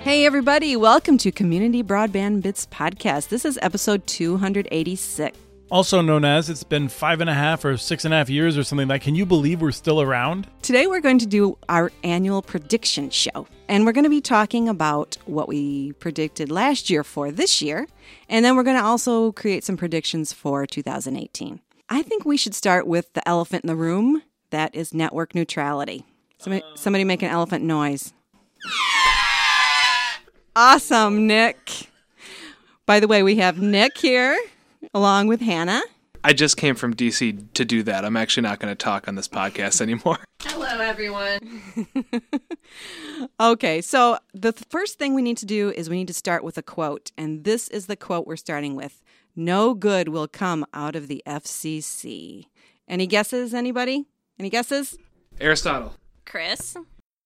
Hey everybody, welcome to Community Broadband Bits Podcast. This is episode 286. Also known as, it's been 5.5 or 6.5 years or something like. Can you believe we're still around? Today we're going to do our annual prediction show. And we're going to be talking about what we predicted last year for this year. And then we're going to also create some predictions for 2018. I think we should start with the elephant in the room. That is network neutrality. Somebody make an elephant noise. Awesome, Nick. By the way, we have Nick here, along with Hannah. I just came from DC to do that. I'm actually not going to talk on this podcast anymore. Hello, everyone. Okay, so the first thing we need to do is we need to start with a quote. And this is the quote we're starting with. No good will come out of the FCC. Any guesses, anybody? Any guesses? Aristotle. Chris.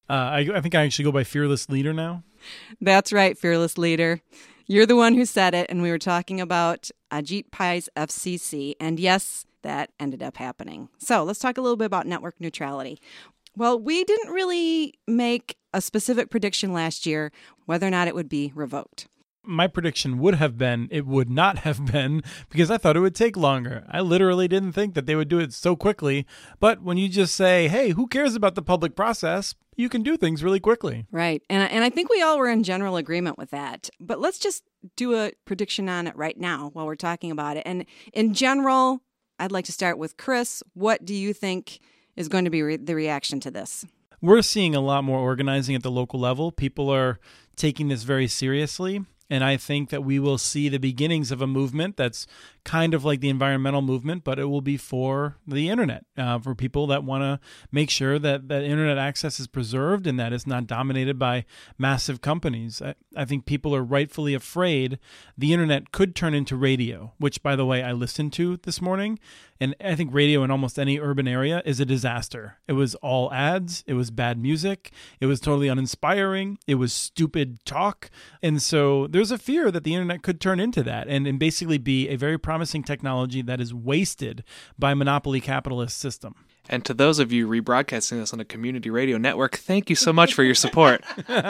I think I actually go by Fearless Leader now. That's right, Fearless Leader. You're the one who said it, and we were talking about Ajit Pai's FCC, and yes, that ended up happening. So let's talk a little bit about network neutrality. Well, we didn't really make a specific prediction last year whether or not it would be revoked. My prediction would have been it would not have been because I thought it would take longer. I literally didn't think that they would do it so quickly. But when you just say, hey, who cares about the public process? You can do things really quickly. Right. And I think we all were in general agreement with that. But let's just do a prediction on it right now while we're talking about it. And in general, I'd like to start with Chris. What do you think is going to be the reaction to this? We're seeing a lot more organizing at the local level. People are taking this very seriously. And I think that we will see the beginnings of a movement that's kind of like the environmental movement, but it will be for the internet, for people that want to make sure that internet access is preserved and that it's not dominated by massive companies. I think people are rightfully afraid the internet could turn into radio, which, by the way, I listened to this morning. And I think radio in almost any urban area is a disaster. It was all ads. It was bad music. It was totally uninspiring. It was stupid talk. And so there's a fear that the internet could turn into that and basically be a very promising technology that is wasted by a monopoly capitalist system. And to those of you rebroadcasting this on a community radio network, thank you so much for your support.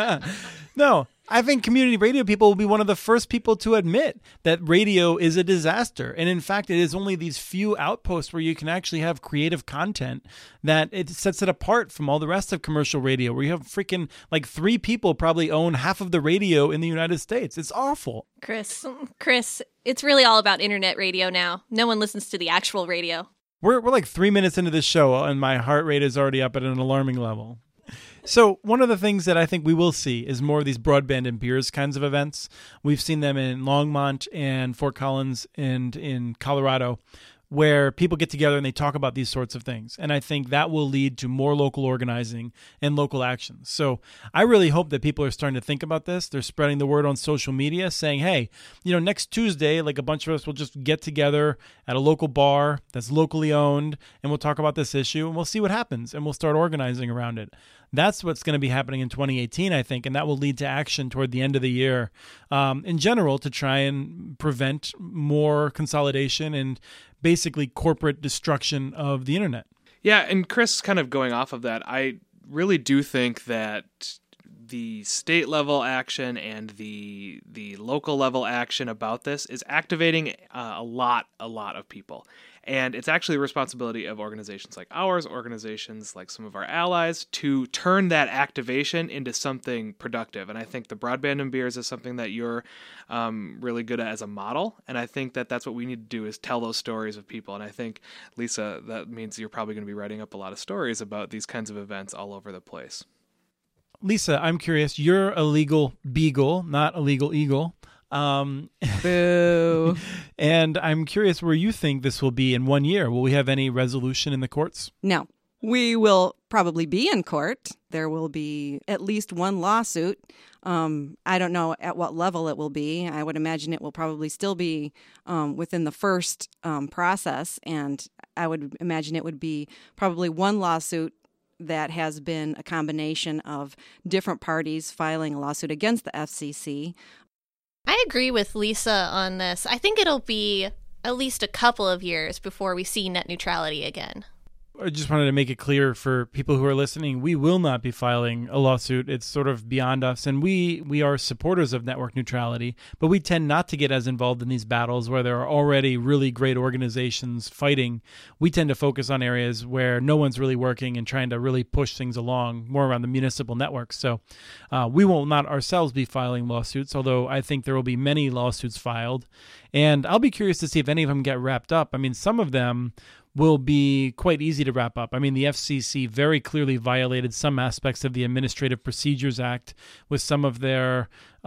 No, I think community radio people will be one of the first people to admit that radio is a disaster. And in fact, it is only these few outposts where you can actually have creative content that it sets it apart from all the rest of commercial radio, where you have freaking like 3 people probably own half of the radio in the United States. It's awful. Chris, it's really all about internet radio now. No one listens to the actual radio. We're like 3 minutes into this show and my heart rate is already up at an alarming level. So one of the things that I think we will see is more of these broadband and beers kinds of events. We've seen them in Longmont and Fort Collins and in Colorado, where people get together and they talk about these sorts of things. And I think that will lead to more local organizing and local actions. So I really hope that people are starting to think about this. They're spreading the word on social media saying, hey, next Tuesday, like a bunch of us will just get together at a local bar that's locally owned and we'll talk about this issue and we'll see what happens and we'll start organizing around it. That's what's going to be happening in 2018, I think, and that will lead to action toward the end of the year in general to try and prevent more consolidation and basically corporate destruction of the internet. Yeah, and Chris, kind of going off of that, I really do think that the state level action and the local level action about this is activating a lot of people. And it's actually the responsibility of organizations like ours, organizations like some of our allies, to turn that activation into something productive. And I think the Broadband and Beers is something that you're really good at as a model. And I think that that's what we need to do is tell those stories of people. And I think, Lisa, that means you're probably going to be writing up a lot of stories about these kinds of events all over the place. Lisa, I'm curious. You're a legal beagle, not a legal eagle. Boo. And I'm curious where you think this will be in 1 year. Will we have any resolution in the courts? No. We will probably be in court. There will be at least one lawsuit. I don't know at what level it will be. I would imagine it will probably still be within the first process. And I would imagine it would be probably one lawsuit that has been a combination of different parties filing a lawsuit against the FCC. I agree with Lisa on this. I think it'll be at least a couple of years before we see net neutrality again. I just wanted to make it clear for people who are listening, we will not be filing a lawsuit. It's sort of beyond us. And we are supporters of network neutrality, but we tend not to get as involved in these battles where there are already really great organizations fighting. We tend to focus on areas where no one's really working and trying to really push things along, more around the municipal networks. So we will not ourselves be filing lawsuits, although I think there will be many lawsuits filed. And I'll be curious to see if any of them get wrapped up. I mean, some of them will be quite easy to wrap up. I mean, the FCC very clearly violated some aspects of the Administrative Procedures Act with some of their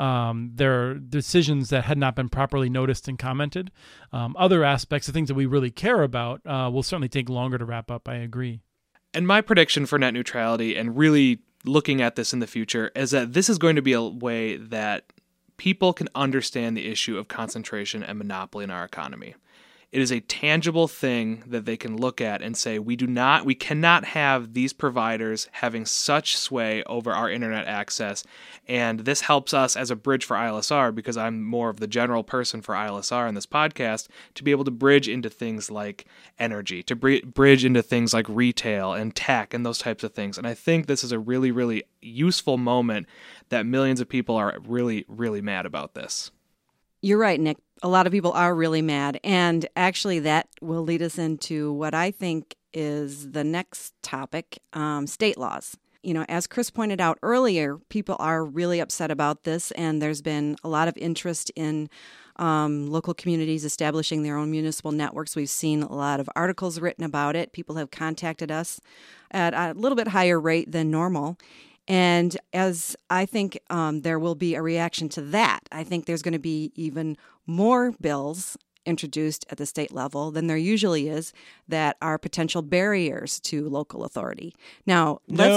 decisions that had not been properly noticed and commented. Other aspects, the things that we really care about, will certainly take longer to wrap up. I agree. And my prediction for net neutrality and really looking at this in the future is that this is going to be a way that people can understand the issue of concentration and monopoly in our economy. It is a tangible thing that they can look at and say, we cannot have these providers having such sway over our internet access. And this helps us as a bridge for ILSR, because I'm more of the general person for ILSR in this podcast, to be able to bridge into things like energy, to bridge into things like retail and tech and those types of things. And I think this is a really, really useful moment that millions of people are really, really mad about this. You're right, Nick. A lot of people are really mad. And actually, that will lead us into what I think is the next topic, state laws. You know, as Chris pointed out earlier, people are really upset about this, and there's been a lot of interest in local communities establishing their own municipal networks. We've seen a lot of articles written about it. People have contacted us at a little bit higher rate than normal. And as I think there will be a reaction to that, I think there's going to be even more bills introduced at the state level than there usually is that are potential barriers to local authority. Now,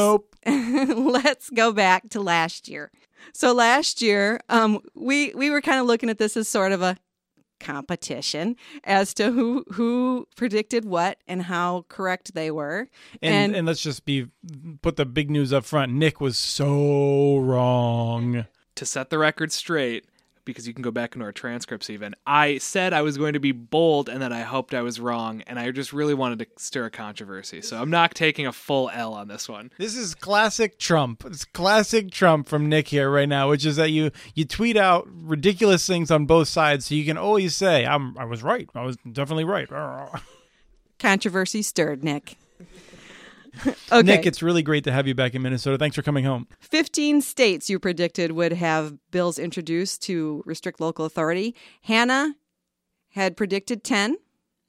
let's go back to last year. So last year, we were kind of looking at this as sort of a competition as to who predicted what and how correct they were. And let's just put the big news up front. Nick was so wrong. To set the record straight, because you can go back into our transcripts even, I said I was going to be bold and that I hoped I was wrong, and I just really wanted to stir a controversy. So I'm not taking a full L on this one. This is classic Trump. It's classic Trump from Nick here right now, which is that you tweet out ridiculous things on both sides so you can always say, I was right. I was definitely right. Controversy stirred, Nick. Okay. Nick, it's really great to have you back in Minnesota. Thanks for coming home. 15 states you predicted would have bills introduced to restrict local authority. Hannah had predicted 10.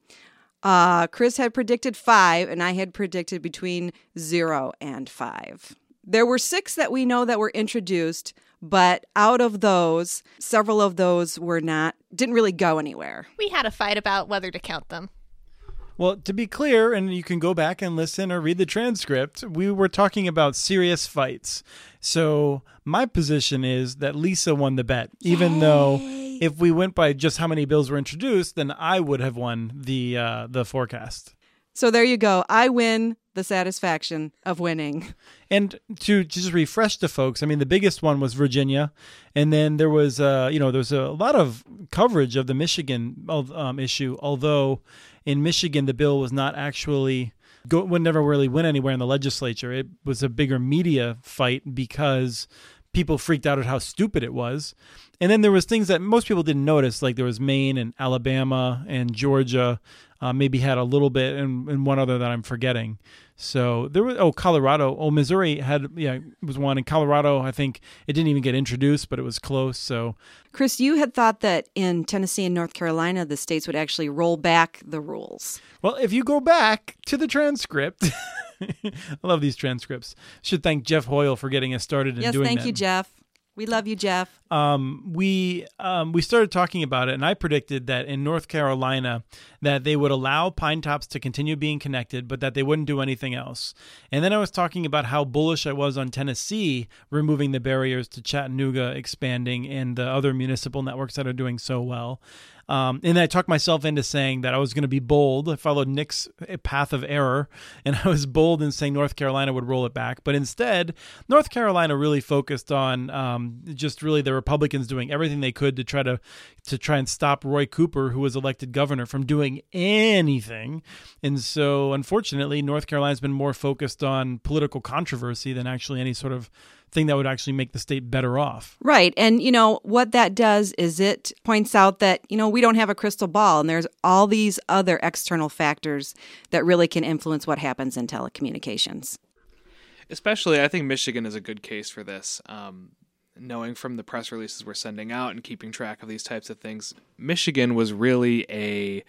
Chris had predicted 5, and I had predicted between 0 and 5. There were 6 that we know that were introduced, but out of those, several of those didn't really go anywhere. We had a fight about whether to count them. Well, to be clear, and you can go back and listen or read the transcript, we were talking about serious fights. So my position is that Lisa won the bet, even though if we went by just how many bills were introduced, then I would have won the forecast. So there you go. I win the satisfaction of winning. And to just refresh the folks, I mean, the biggest one was Virginia, and then there was there's a lot of coverage of the Michigan issue, although in Michigan the bill was not actually would never really win anywhere in the legislature. It was a bigger media fight because people freaked out at how stupid it was. And then there was things that most people didn't notice, like there was Maine and Alabama and Georgia maybe had a little bit, and one other that I'm forgetting. So there was Colorado. Missouri was one, and Colorado, I think it didn't even get introduced, but it was close. So, Chris, you had thought that in Tennessee and North Carolina, the states would actually roll back the rules. Well, if you go back to the transcript, I love these transcripts. Should thank Jeff Hoyle for getting us started in doing that. Yes, thank you, Jeff. We love you, Jeff. We started talking about it, and I predicted that in North Carolina that they would allow Pine Tops to continue being connected, but that they wouldn't do anything else. And then I was talking about how bullish I was on Tennessee removing the barriers to Chattanooga expanding and the other municipal networks that are doing so well. And I talked myself into saying that I was going to be bold. I followed Nick's path of error, and I was bold in saying North Carolina would roll it back. But instead, North Carolina really focused on just really the Republicans doing everything they could to try and stop Roy Cooper, who was elected governor, from doing anything. And so, unfortunately, North Carolina's been more focused on political controversy than actually any sort of thing that would actually make the state better off. Right. And, what that does is it points out that, we don't have a crystal ball, and there's all these other external factors that really can influence what happens in telecommunications. Especially, I think Michigan is a good case for this. Knowing from the press releases we're sending out and keeping track of these types of things, Michigan was really a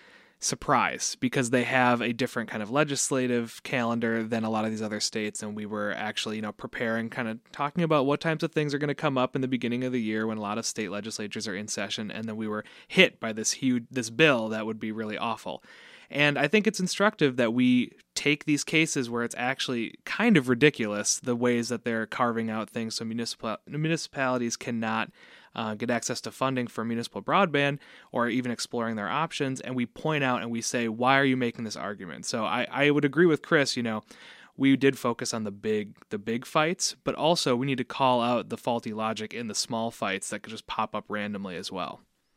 surprise because they have a different kind of legislative calendar than a lot of these other states, and we were actually preparing, kind of talking about what types of things are going to come up in the beginning of the year when a lot of state legislatures are in session, and then we were hit by this bill that would be really awful. And I think it's instructive that we take these cases where it's actually kind of ridiculous, the ways that they're carving out things so municipalities cannot get access to funding for municipal broadband or even exploring their options. And we point out and we say, why are you making this argument? So I would agree with Chris, we did focus on the big fights, but also we need to call out the faulty logic in the small fights that could just pop up randomly as well.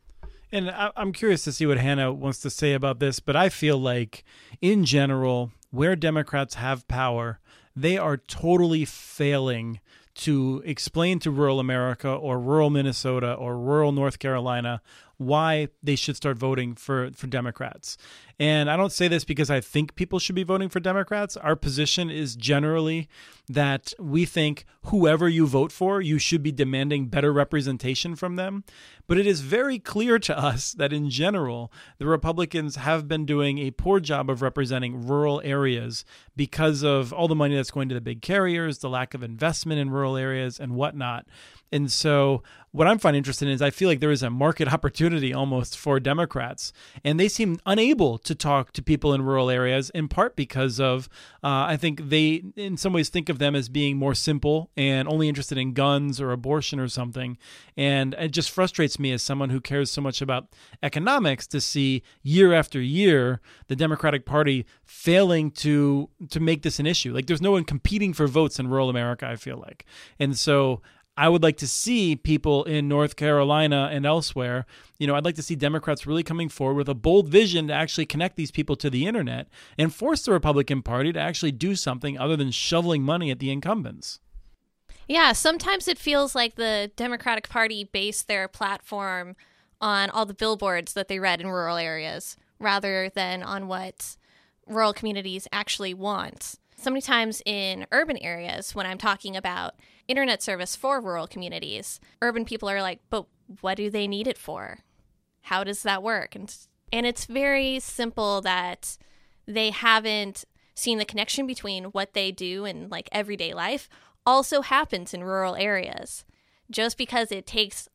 And I'm curious to see what Hannah wants to say about this, but I feel like, in general, where Democrats have power, they are totally failing to explain to rural America or rural Minnesota or rural North Carolina why they should start voting for Democrats. And I don't say this because I think people should be voting for Democrats. Our position is generally that we think whoever you vote for, you should be demanding better representation from them. But it is very clear to us that in general, the Republicans have been doing a poor job of representing rural areas because of all the money that's going to the big carriers, the lack of investment in rural areas and whatnot. And so what I'm finding interesting is I feel like there is a market opportunity almost for Democrats, and they seem unable to talk to people in rural areas, in part because of, I think they in some ways think of them as being more simple and only interested in guns or abortion or something. And it just frustrates me as someone who cares so much about economics to see year after year the Democratic Party failing to make this an issue. Like, there's no one competing for votes in rural America, I feel like. And so I would like to see people in North Carolina and elsewhere, I'd like to see Democrats really coming forward with a bold vision to actually connect these people to the internet and force the Republican Party to actually do something other than shoveling money at the incumbents. Yeah, sometimes it feels like the Democratic Party based their platform on all the billboards that they read in rural areas rather than on what rural communities actually want. So many times in urban areas, when I'm talking about internet service for rural communities, urban people are like, but what do they need it for? How does that work? And it's very simple that they haven't seen the connection between what they do in like everyday life also happens in rural areas. Just because it takes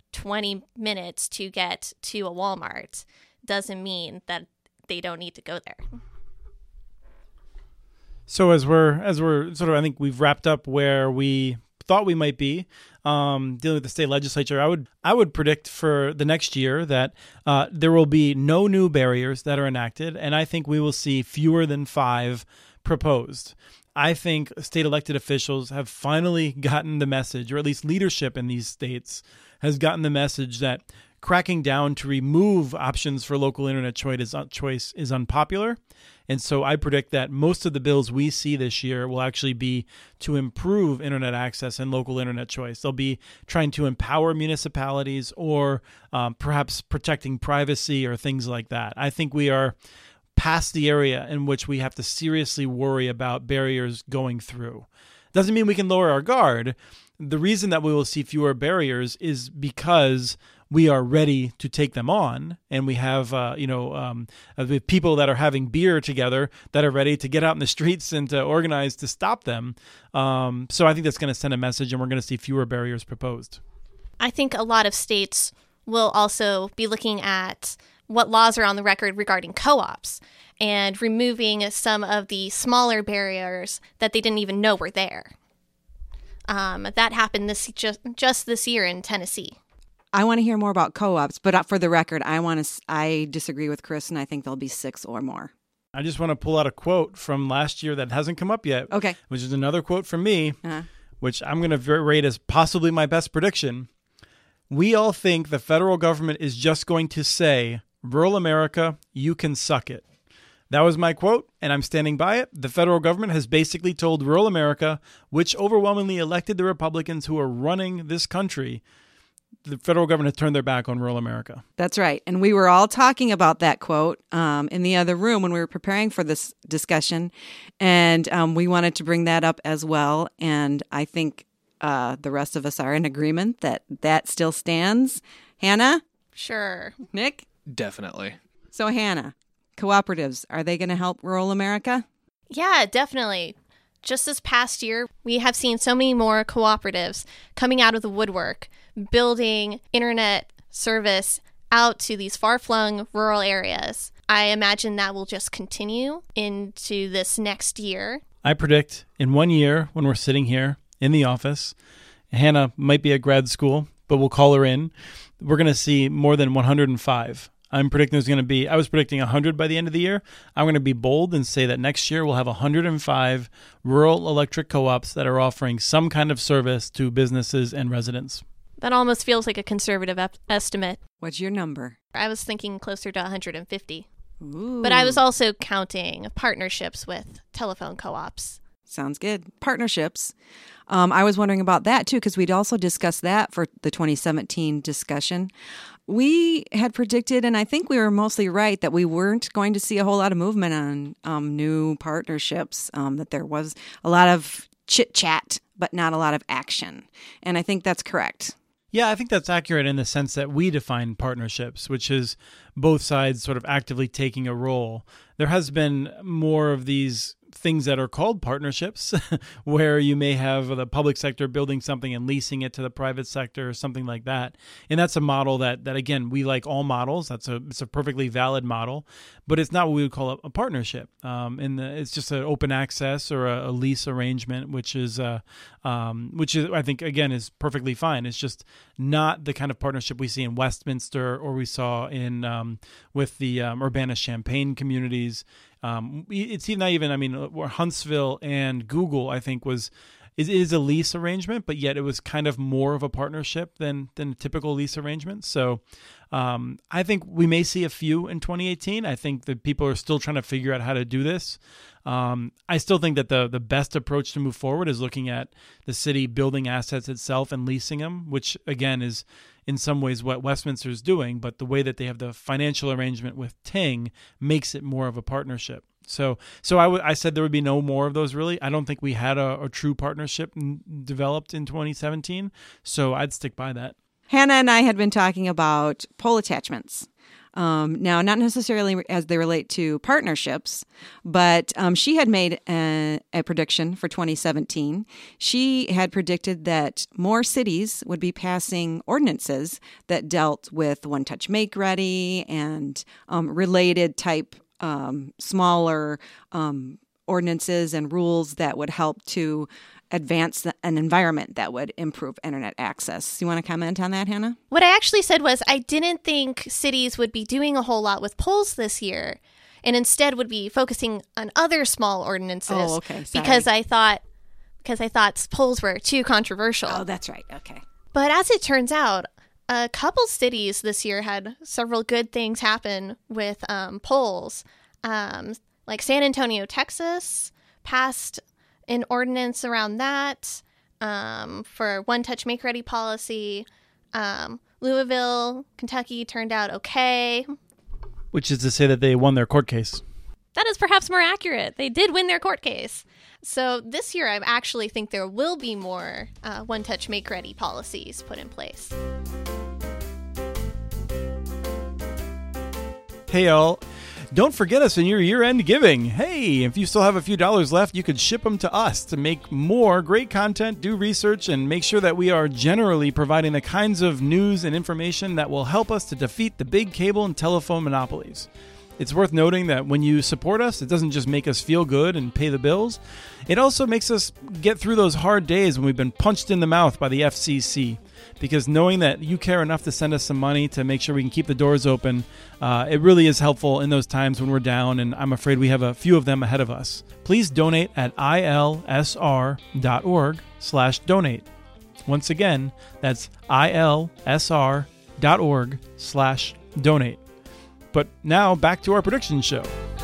20 minutes to get to a Walmart doesn't mean that they don't need to go there. So as we're sort of, I think we've wrapped up where we thought we might be dealing with the state legislature. I would predict for the next year that there will be no new barriers that are enacted, and I think we will see fewer than 5 proposed. I think state elected officials have finally gotten the message, or at least leadership in these states has gotten the message that cracking down to remove options for local internet choice is unpopular. And so I predict that most of the bills we see this year will actually be to improve internet access and local internet choice. They'll be trying to empower municipalities or perhaps protecting privacy or things like that. I think we are past the area in which we have to seriously worry about barriers going through. Doesn't mean we can lower our guard. The reason that we will see fewer barriers is because we are ready to take them on, and we have people that are having beer together that are ready to get out in the streets and to organize to stop them. So I think that's going to send a message, and we're going to see fewer barriers proposed. I think a lot of states will also be looking at what laws are on the record regarding co-ops and removing some of the smaller barriers that they didn't even know were there. That happened just this year in Tennessee. I want to hear more about co-ops, but for the record, I disagree with Chris, and I think there'll be 6 or more. I just want to pull out a quote from last year that hasn't come up yet. Okay. Which is another quote from me, which I'm going to rate as possibly my best prediction. We all think the federal government is just going to say, rural America, you can suck it. That was my quote, and I'm standing by it. The federal government has basically told rural America, which overwhelmingly elected the Republicans who are running this country, the federal government has turned their back on rural America. That's right. And we were all talking about that quote in the other room when we were preparing for this discussion. And we wanted to bring that up as well. And I think the rest of us are in agreement that still stands. Hannah? Sure. Nick? Definitely. So, Hannah, cooperatives, are they going to help rural America? Yeah, definitely. Just this past year, we have seen so many more cooperatives coming out of the woodwork, building internet service out to these far-flung rural areas. I imagine that will just continue into this next year. I predict in 1 year, when we're sitting here in the office, Hannah might be at grad school, but we'll call her in. We're going to see more than 105. I'm predicting there's going to be, I was predicting 100 by the end of the year. I'm going to be bold and say that next year we'll have 105 rural electric co-ops that are offering some kind of service to businesses and residents. That almost feels like a conservative estimate. What's your number? I was thinking closer to 150. Ooh. But I was also counting partnerships with telephone co-ops. Sounds good. Partnerships. I was wondering about that, too, because we'd also discussed that for the 2017 discussion. We had predicted, and I think we were mostly right, that we weren't going to see a whole lot of movement on new partnerships, that there was a lot of chit-chat, but not a lot of action. And I think that's correct. Yeah, I think that's accurate in the sense that we define partnerships, which is both sides sort of actively taking a role. There has been more of these things that are called partnerships where you may have the public sector building something and leasing it to the private sector or something like that. And that's a model that again, we like all models. It's a perfectly valid model, but it's not what we would call a partnership. It's just an open access or a lease arrangement, which is I think, again, is perfectly fine. It's just not the kind of partnership we see in Westminster or we saw in with the Urbana-Champaign communities. It's not even, I mean, Huntsville and Google, I think, is a lease arrangement, but yet it was kind of more of a partnership than a typical lease arrangement. So I think we may see a few in 2018. I think that people are still trying to figure out how to do this. I still think that the best approach to move forward is looking at the city building assets itself and leasing them, which, again, is in some ways what Westminster is doing, but the way that they have the financial arrangement with Ting makes it more of a partnership. So I said there would be no more of those, really. I don't think we had a true partnership developed in 2017, so I'd stick by that. Hannah and I had been talking about pole attachments. Now, not necessarily as they relate to partnerships, but she had made a prediction for 2017. She had predicted that more cities would be passing ordinances that dealt with one-touch make-ready and related type smaller ordinances and rules that would help to advance an environment that would improve internet access. You want to comment on that, Hannah? What I actually said was I didn't think cities would be doing a whole lot with polls this year, and instead would be focusing on other small ordinances. Oh, okay. Sorry. Because I thought polls were too controversial. Oh, that's right. Okay. But as it turns out, a couple cities this year had several good things happen with polls. Like San Antonio, Texas passed an ordinance around that for one-touch make-ready policy. Louisville, Kentucky turned out okay. Which is to say that they won their court case. That is perhaps more accurate. They did win their court case. So this year I actually think there will be more one-touch make-ready policies put in place. Hey, y'all. Don't forget us in your year-end giving. Hey, if you still have a few dollars left, you could ship them to us to make more great content, do research, and make sure that we are generally providing the kinds of news and information that will help us to defeat the big cable and telephone monopolies. It's worth noting that when you support us, it doesn't just make us feel good and pay the bills. It also makes us get through those hard days when we've been punched in the mouth by the FCC. Because knowing that you care enough to send us some money to make sure we can keep the doors open, it really is helpful in those times when we're down, and I'm afraid we have a few of them ahead of us. Please donate at ilsr.org/donate. Once again, that's ilsr.org/donate. But now back to our prediction show.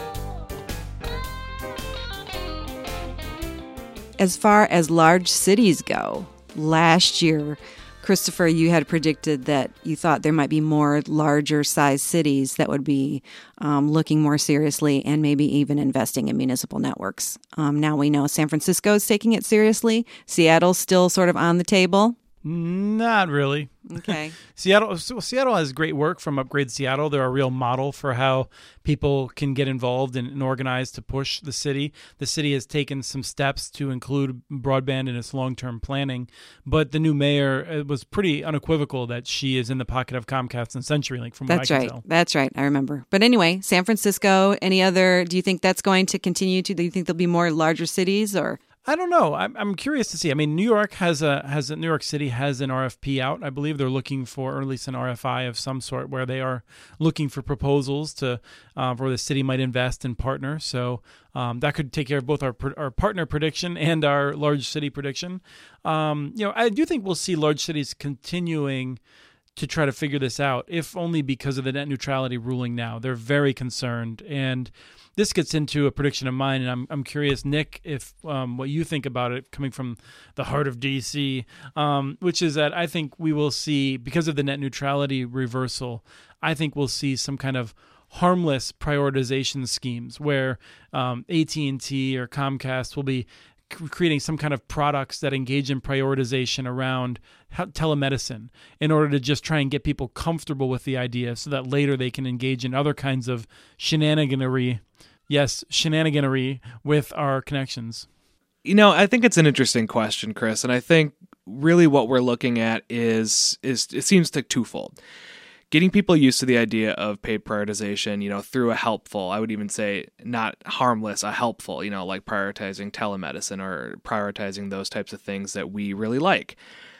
As far as large cities go, last year, Christopher, you had predicted that you thought there might be more larger size cities that would be looking more seriously and maybe even investing in municipal networks. Now we know San Francisco is taking it seriously. Seattle's still sort of on the table. Not really. Okay. Seattle has great work from Upgrade Seattle. They're a real model for how people can get involved and organize to push the city. The city has taken some steps to include broadband in its long-term planning, but the new mayor was pretty unequivocal that she is in the pocket of Comcast and CenturyLink, from what I can tell. That's right. I remember. But anyway, San Francisco, do you think that's going to continue to, do you think there'll be more larger cities or? I don't know. I'm curious to see. I mean, New York New York City has an RFP out. I believe they're looking for, or at least an RFI of some sort, where they are looking for proposals to where the city might invest and partner. So that could take care of both our partner prediction and our large city prediction. I do think we'll see large cities continuing to try to figure this out, if only because of the net neutrality ruling now. They're very concerned, and this gets into a prediction of mine, and I'm curious, Nick, if what you think about it coming from the heart of D.C., which is that I think we will see, because of the net neutrality reversal, I think we'll see some kind of harmless prioritization schemes where AT&T or Comcast will be creating some kind of products that engage in prioritization around telemedicine in order to just try and get people comfortable with the idea so that later they can engage in other kinds of shenaniganery with our connections. I think it's an interesting question, Chris, and I think really what we're looking at is it seems like twofold. Getting people used to the idea of paid prioritization, through a helpful, I would even say not harmless, a helpful, like prioritizing telemedicine or prioritizing those types of things that we really like.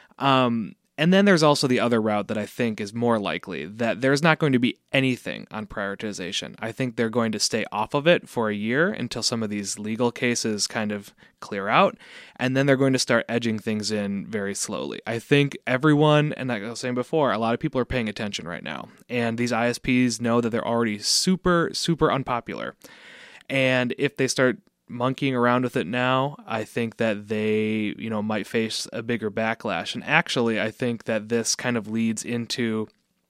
And then there's also the other route that I think is more likely, that there's not going to be anything on prioritization. I think they're going to stay off of it for a year until some of these legal cases kind of clear out, and then they're going to start edging things in very slowly. I think everyone, and like I was saying before, a lot of people are paying attention right now, and these ISPs know that they're already super, super unpopular. And if they start monkeying around with it now, I think that they, might face a bigger backlash. And actually, I think that this kind of leads into,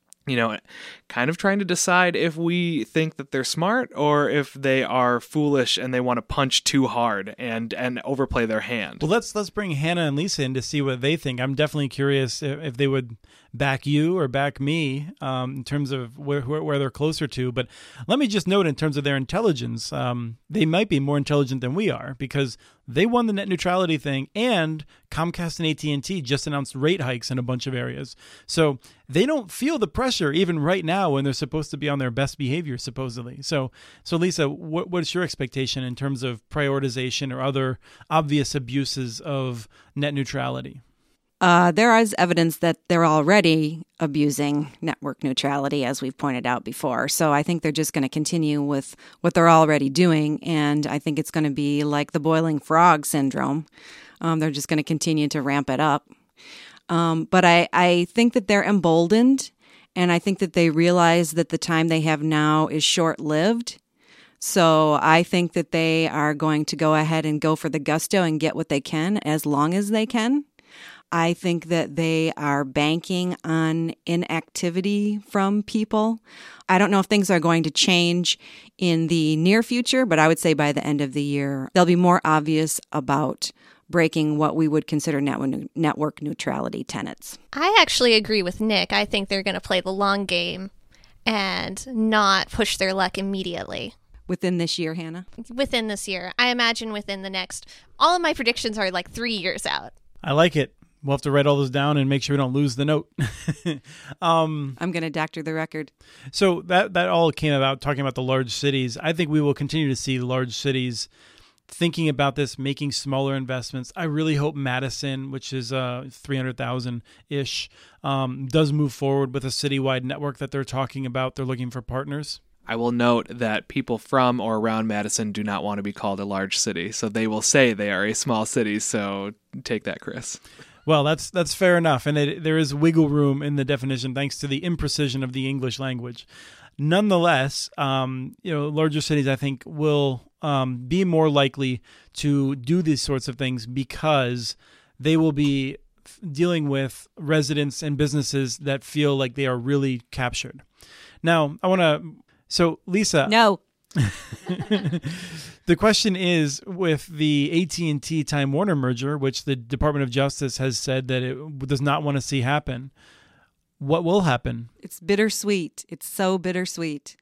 kind of trying to decide if we think that they're smart or if they are foolish and they want to punch too hard and overplay their hand. Well, let's bring Hannah and Lisa in to see what they think. I'm definitely curious if they would back you or back me in terms of where they're closer to. But let me just note, in terms of their intelligence, they might be more intelligent than we are, because they won the net neutrality thing, and Comcast and AT&T just announced rate hikes in a bunch of areas. So they don't feel the pressure even right now when they're supposed to be on their best behavior, supposedly. So Lisa, what's your expectation in terms of prioritization or other obvious abuses of net neutrality? There is evidence that they're already abusing network neutrality, as we've pointed out before. So I think they're just going to continue with what they're already doing. And I think it's going to be like the boiling frog syndrome. They're just going to continue to ramp it up. But I think that they're emboldened. And I think that they realize that the time they have now is short-lived. So I think that they are going to go ahead and go for the gusto and get what they can as long as they can. I think that they are banking on inactivity from people. I don't know if things are going to change in the near future, but I would say by the end of the year, they'll be more obvious about breaking what we would consider network neutrality tenets. I actually agree with Nick. I think they're going to play the long game and not push their luck immediately. Within this year, Hannah? Within this year. I imagine within the next... All of my predictions are like 3 years out. I like it. We'll have to write all those down and make sure we don't lose the note. I'm going to doctor the record. So that all came about talking about the large cities. I think we will continue to see large cities thinking about this, making smaller investments. I really hope Madison, which is 300,000-ish, does move forward with a citywide network that they're talking about. They're looking for partners. I will note that people from or around Madison do not want to be called a large city, so they will say they are a small city, so take that, Chris. Well, that's fair enough, and there is wiggle room in the definition thanks to the imprecision of the English language. Nonetheless, larger cities, I think, will be more likely to do these sorts of things because they will be dealing with residents and businesses that feel like they are really captured. Now, So, Lisa. No. The question is, with the AT&T Time Warner merger, which the Department of Justice has said that it does not want to see happen, what will happen? It's bittersweet. It's so bittersweet.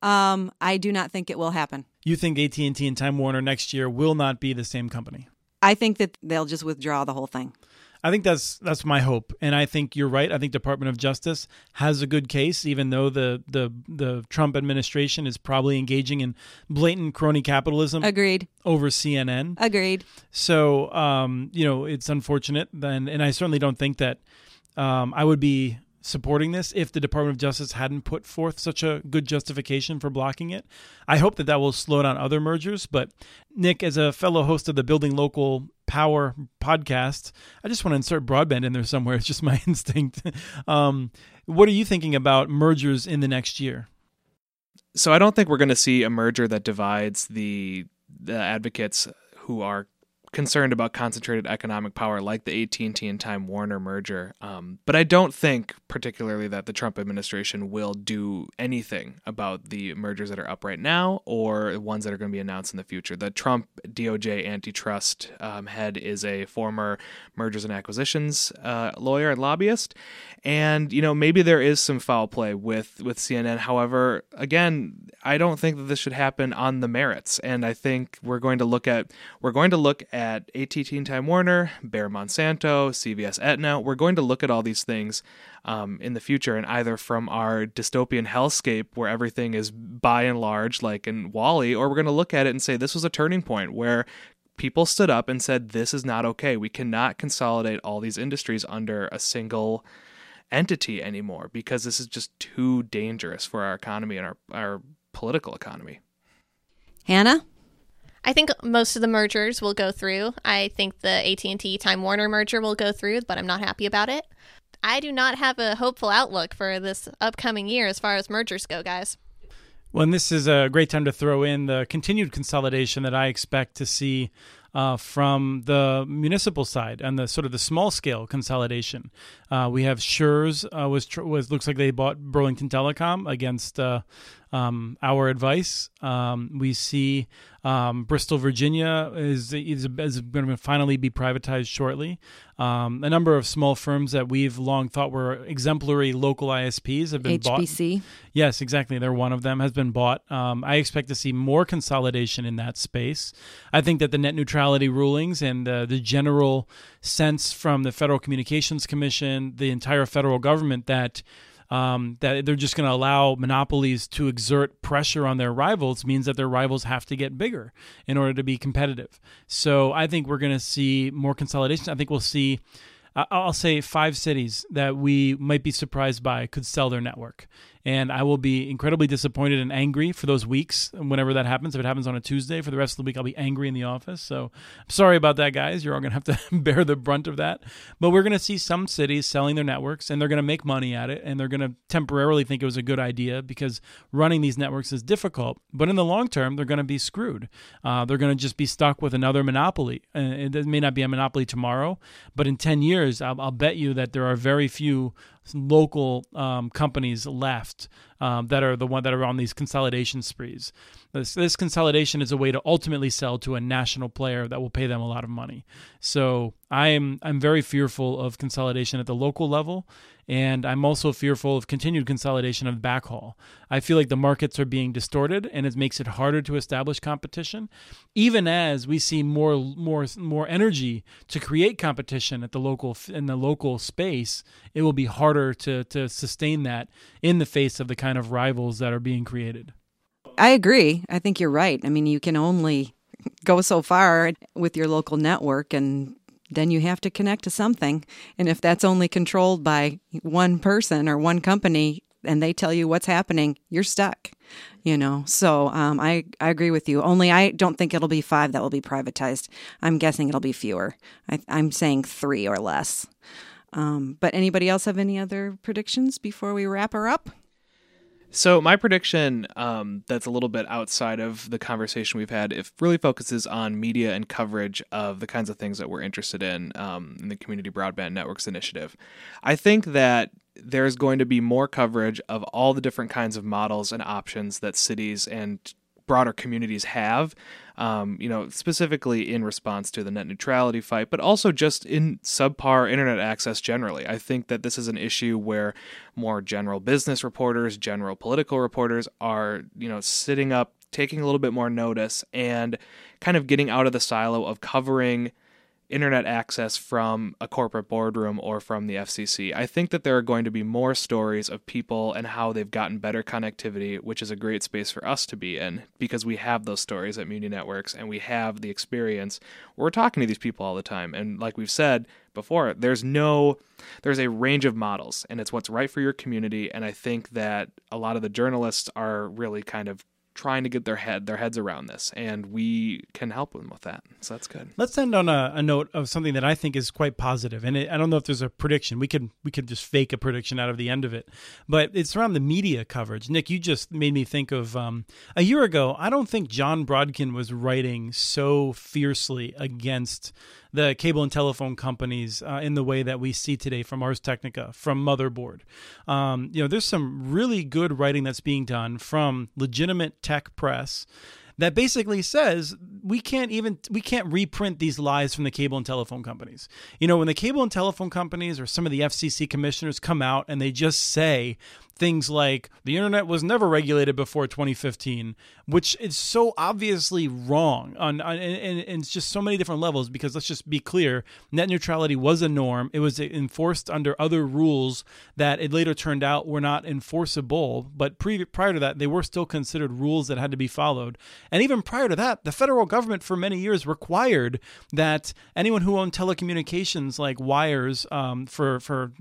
I do not think it will happen. You think AT&T and Time Warner next year will not be the same company? I think that they'll just withdraw the whole thing. I think that's my hope, and I think you're right. I think Department of Justice has a good case, even though the Trump administration is probably engaging in blatant crony capitalism. Agreed. Over CNN. Agreed. So it's unfortunate, and I certainly don't think that I would be supporting this if the Department of Justice hadn't put forth such a good justification for blocking it. I hope that will slow down other mergers. But Nick, as a fellow host of the Building Local Power podcast, I just want to insert broadband in there somewhere. It's just my instinct. What are you thinking about mergers in the next year? So I don't think we're going to see a merger that divides the advocates who are concerned about concentrated economic power like the AT&T and Time Warner merger. But I don't think particularly that the Trump administration will do anything about the mergers that are up right now or ones that are going to be announced in the future. The Trump DOJ antitrust head is a former mergers and acquisitions lawyer and lobbyist. And, maybe there is some foul play with CNN. However, again, I don't think that this should happen on the merits. And I think we're going to look at AT&T and Time Warner, Bayer Monsanto, CVS Aetna. We're going to look at all these things in the future, and either from our dystopian hellscape where everything is by and large like in WALL-E, or we're going to look at it and say this was a turning point where people stood up and said this is not okay. We cannot consolidate all these industries under a single entity anymore because this is just too dangerous for our economy and our political economy. Hannah? I think most of the mergers will go through. I think the AT&T Time Warner merger will go through, but I'm not happy about it. I do not have a hopeful outlook for this upcoming year as far as mergers go, guys. Well, and this is a great time to throw in the continued consolidation that I expect to see from the municipal side and the sort of the small scale consolidation. We have Schurz looks like they bought Burlington Telecom against our advice. We see Bristol, Virginia is going to finally be privatized shortly. A number of small firms that we've long thought were exemplary local ISPs have been bought. HBC. Yes, exactly. They're one of them, has been bought. I expect to see more consolidation in that space. I think that the net neutrality rulings and the general sense from the Federal Communications Commission, the entire federal government, that they're just going to allow monopolies to exert pressure on their rivals means that their rivals have to get bigger in order to be competitive. So I think we're going to see more consolidation. I think we'll see, I'll say 5 cities that we might be surprised by could sell their network. And I will be incredibly disappointed and angry for those weeks whenever that happens. If it happens on a Tuesday, for the rest of the week, I'll be angry in the office. So I'm sorry about that, guys. You're all going to have to bear the brunt of that. But we're going to see some cities selling their networks, and they're going to make money at it, and they're going to temporarily think it was a good idea because running these networks is difficult. But in the long term, they're going to be screwed. They're going to just be stuck with another monopoly. It may not be a monopoly tomorrow, but in 10 years, I'll bet you that there are very few local companies left that are the one that are on these consolidation sprees. This consolidation is a way to ultimately sell to a national player that will pay them a lot of money. So I'm very fearful of consolidation at the local level, and I'm also fearful of continued consolidation of backhaul. I feel like the markets are being distorted, and it makes it harder to establish competition. Even as we see more energy to create competition at the local space, it will be harder to sustain that in the face of the kind of rivals that are being created. I agree. I think you're right. I mean, you can only go so far with your local network, and then you have to connect to something. And if that's only controlled by one person or one company and they tell you what's happening, you're stuck, So I agree with you. Only I don't think it'll be 5 that will be privatized. I'm guessing it'll be fewer. I'm saying 3 or less. But anybody else have any other predictions before we wrap her up? So my prediction that's a little bit outside of the conversation we've had, it really focuses on media and coverage of the kinds of things that we're interested in the Community Broadband Networks Initiative. I think that there's going to be more coverage of all the different kinds of models and options that cities and broader communities have, specifically in response to the net neutrality fight, but also just in subpar internet access generally. I think that this is an issue where more general business reporters, general political reporters are, sitting up, taking a little bit more notice, and kind of getting out of the silo of covering internet access from a corporate boardroom or from the FCC. I think that there are going to be more stories of people and how they've gotten better connectivity, which is a great space for us to be in because we have those stories at Muni Networks and we have the experience where we're talking to these people all the time. And like we've said before, there's a range of models and it's what's right for your community. And I think that a lot of the journalists are really kind of trying to get their heads around this, and we can help them with that. So that's good. Let's end on a note of something that I think is quite positive. And I don't know if there's a prediction. We could just fake a prediction out of the end of it, but it's around the media coverage. Nick, you just made me think of a year ago. I don't think John Brodkin was writing so fiercely against the cable and telephone companies in the way that we see today from Ars Technica, from Motherboard. There's some really good writing that's being done from legitimate tech press that basically says we can't reprint these lies from the cable and telephone companies. When the cable and telephone companies or some of the FCC commissioners come out and they just say things like the internet was never regulated before 2015, which is so obviously wrong and it's just so many different levels, because let's just be clear, net neutrality was a norm. It was enforced under other rules that it later turned out were not enforceable, but prior to that, they were still considered rules that had to be followed. And even prior to that, the federal government for many years required that anyone who owned telecommunications like wires for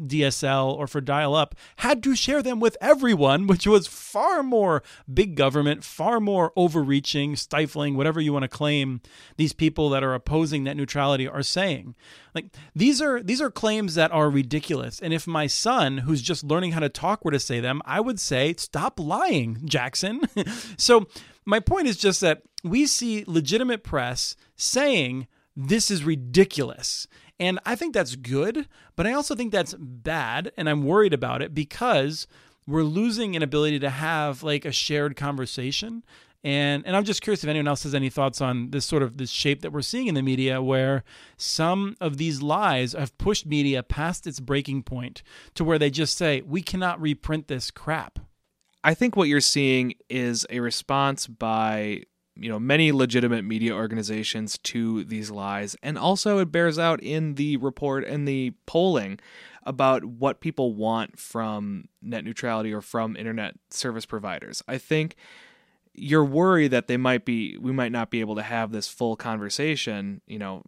DSL or for dial-up had to share them with everyone, which was far more big government, far more overreaching, stifling, whatever you want to claim these people that are opposing net neutrality are saying. Like these are claims that are ridiculous. And if my son, who's just learning how to talk, were to say them, I would say, stop lying, Jackson. So my point is just that we see legitimate press saying this is ridiculous. And I think that's good, but I also think that's bad, and I'm worried about it because we're losing an ability to have like a shared conversation. And I'm just curious if anyone else has any thoughts on this shape that we're seeing in the media, where some of these lies have pushed media past its breaking point to where they just say, we cannot reprint this crap. I think what you're seeing is a response by many legitimate media organizations to these lies. And also it bears out in the report and the polling about what people want from net neutrality or from internet service providers. I think you're worried that we might not be able to have this full conversation,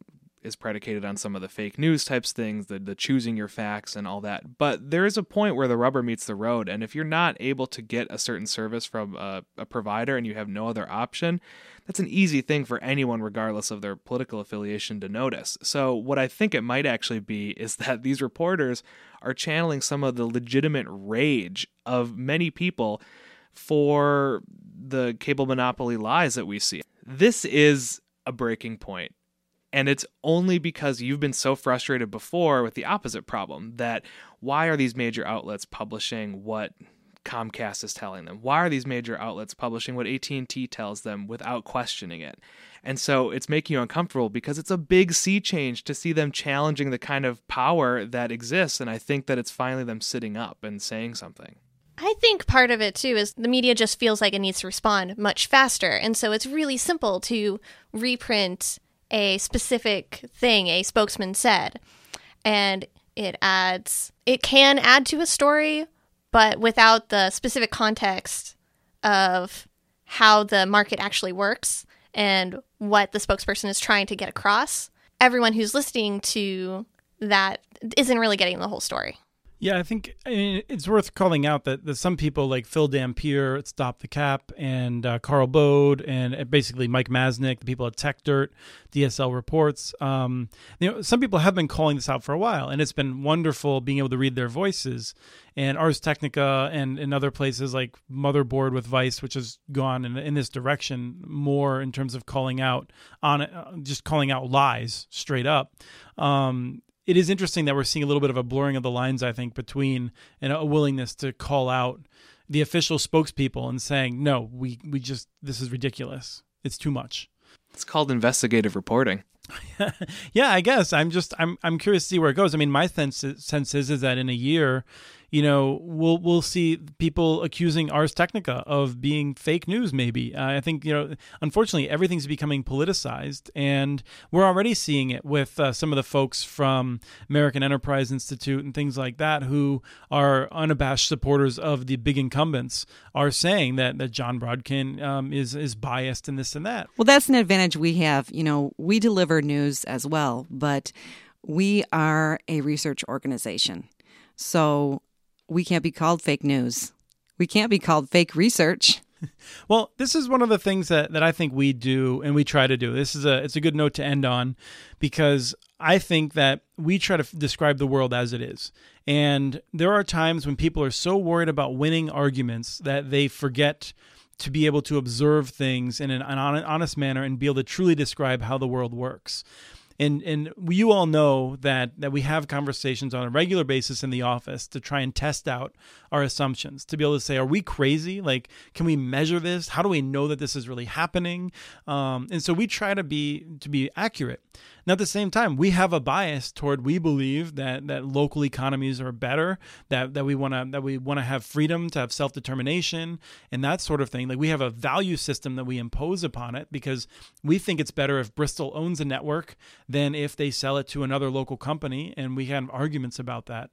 is predicated on some of the fake news types things, the choosing your facts and all that. But there is a point where the rubber meets the road. And if you're not able to get a certain service from a provider and you have no other option, that's an easy thing for anyone, regardless of their political affiliation, to notice. So what I think it might actually be is that these reporters are channeling some of the legitimate rage of many people for the cable monopoly lies that we see. This is a breaking point. And it's only because you've been so frustrated before with the opposite problem, that why are these major outlets publishing what Comcast is telling them? Why are these major outlets publishing what AT&T tells them without questioning it? And so it's making you uncomfortable because it's a big sea change to see them challenging the kind of power that exists. And I think that it's finally them sitting up and saying something. I think part of it, too, is the media just feels like it needs to respond much faster. And so it's really simple to reprint a specific thing a spokesman said. And it can add to a story, but without the specific context of how the market actually works and what the spokesperson is trying to get across, everyone who's listening to that isn't really getting the whole story. Yeah, I think it's worth calling out that some people like Phil Dampier at Stop the Cap and Carl Bode and basically Mike Masnick, the people at Tech Dirt, DSL Reports, some people have been calling this out for a while, and it's been wonderful being able to read their voices. And Ars Technica and in other places like Motherboard with Vice, which has gone in this direction more in terms of calling out lies straight up. It is interesting that we're seeing a little bit of a blurring of the lines, I think, between a willingness to call out the official spokespeople and saying, no, we just, this is ridiculous. It's too much. It's called investigative reporting. Yeah, I guess. I'm curious to see where it goes. I mean, my sense is that in a year, we'll see people accusing Ars Technica of being fake news, maybe. I think, unfortunately, everything's becoming politicized, and we're already seeing it with some of the folks from American Enterprise Institute and things like that who are unabashed supporters of the big incumbents are saying that John Brodkin is biased in this and that. Well, that's an advantage we have. We deliver news as well, but we are a research organization. So we can't be called fake news. We can't be called fake research. Well, this is one of the things that I think we do and we try to do. It's a good note to end on, because I think that we try to describe the world as it is. And there are times when people are so worried about winning arguments that they forget to be able to observe things in an honest manner and be able to truly describe how the world works. And you all know that we have conversations on a regular basis in the office to try and test out our assumptions, to be able to say, are we crazy? Like, can we measure this? How do we know that this is really happening? And so we try to be accurate. Now, at the same time, we have a bias toward, we believe that local economies are better, that we want to have freedom to have self-determination and that sort of thing. Like, we have a value system that we impose upon it because we think it's better if Bristol owns a network than if they sell it to another local company, and we have arguments about that.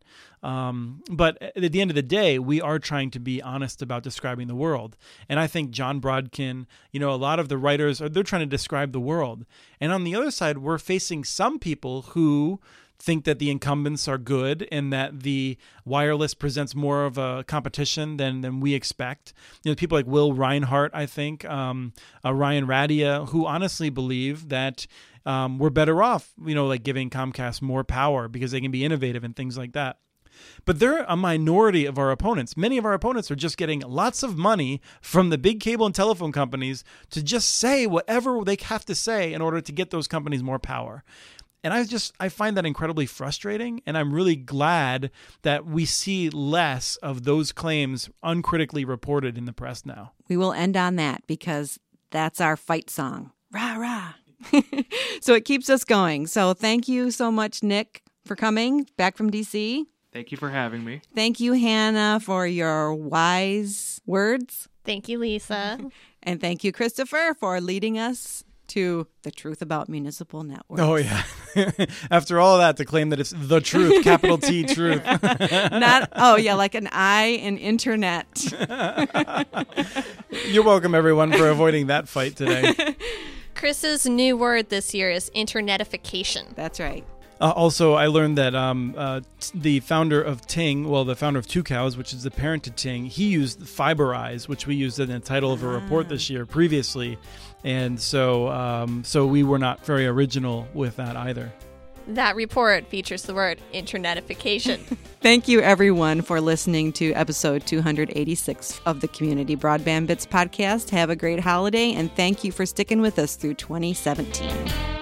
But at the end of the day, we are trying to be honest about describing the world. And I think John Brodkin, a lot of the writers, they're trying to describe the world. And on the other side, we're facing some people who think that the incumbents are good and that the wireless presents more of a competition than we expect. People like Will Reinhart, I think, Ryan Radia, who honestly believe that we're better off, like giving Comcast more power because they can be innovative and things like that. But they're a minority of our opponents. Many of our opponents are just getting lots of money from the big cable and telephone companies to just say whatever they have to say in order to get those companies more power. And I find that incredibly frustrating, and I'm really glad that we see less of those claims uncritically reported in the press now. We will end on that because that's our fight song. Rah, rah. So it keeps us going. So thank you so much, Nick, for coming back from D.C. Thank you for having me. Thank you, Hannah, for your wise words. Thank you, Lisa. And thank you, Christopher, for leading us to the truth about municipal networks. Oh, yeah. After all of that, to claim that it's the truth, capital T truth. Like an I in internet. You're welcome, everyone, for avoiding that fight today. Chris's new word this year is internetification. That's right. Also, I learned that the founder of Ting, the founder of Two Cows, which is the parent to Ting, he used Fiberize, which we used in the title of a report this year previously. And so we were not very original with that either. That report features the word internetification. Thank you, everyone, for listening to episode 286 of the Community Broadband Bits podcast. Have a great holiday, and thank you for sticking with us through 2017.